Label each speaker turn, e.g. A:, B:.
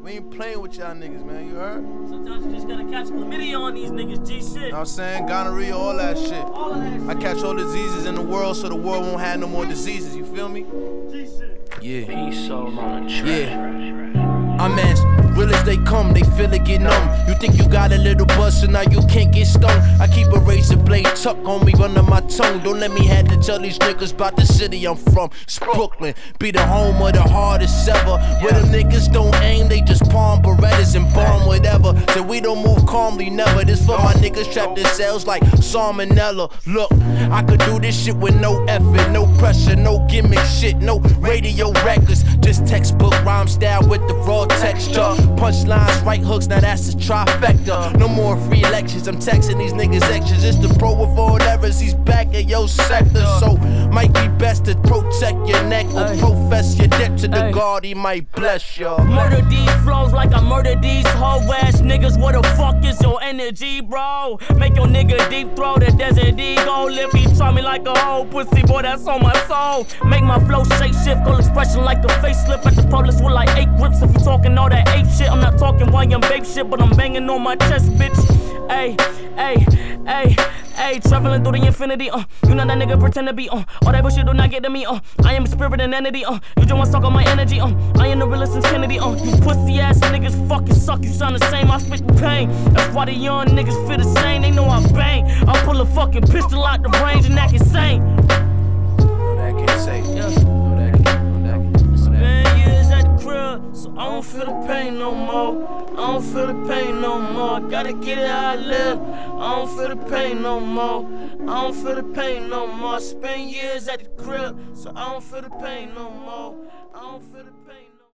A: We ain't playing with y'all niggas, man, you heard?
B: Sometimes you just gotta catch chlamydia on these niggas, G shit.
A: You know what I'm saying? Gonorrhea, all that shit.
B: All of that shit.
A: I catch all diseases in the world so the world won't have no more diseases, you feel me?
B: G shit.
A: Yeah.
C: Peace soul on the track.
A: Yeah. I'm as real as they come, they feel it get numb. You think you got a little buzz, so now you can't get stung. I keep a razor blade tucked on me under my tongue. Don't let me have to tell these niggas about the city I'm from. It's Brooklyn, be the home of the hardest ever. Where them niggas don't aim, they just palm Berettas and bomb whatever. So we don't move calmly, never. This for my niggas trapped in cells like salmonella. Look, I could do this shit with no effort, no pressure, no gimmick shit, no radio records. Just textbook rhyme style with the raw texture. Punchlines, right hooks, now that's a trifecta. No more free lectures, I'm texting these niggas extras. It's the pro with all errors, he's back in your sector. So, might be best to protect your neck or profess your debt to the God, he might bless y'all.
B: Murder these flows like I murder these hoe ass niggas. What the fuck is your energy, bro? Make your nigga deep throw the desert ego. If he try me like a hoe pussy, boy, that's on my soul. Make my flow shake shift, cool expression like a facelift at the Publix with like 8 whips. If you talking all that 8 shit, I'm not talking YM babe shit, but I'm banging on my chest, bitch. Ayy, ayy, ayy, ayy, traveling through the infinity, you know that nigga pretend to be, all that bullshit do not get to me, I am a spirit and entity, you just wanna suck on my energy, I am the realest since Kennedy, you pussy ass niggas fucking suck, you sound the same, I spit the pain, that's why the young niggas feel the same, they know I bang, I pull a fucking pistol out the range and act insane.
A: No, that can't say.
B: Yeah.
A: No, that can't.
B: Spend years at the crib, so I don't feel the pain no more. I don't feel the pain no more. Gotta get it how I live. I don't feel the pain no more. I don't feel the pain no more. Spend years at the crib, so I don't feel the pain no more. I don't feel the pain.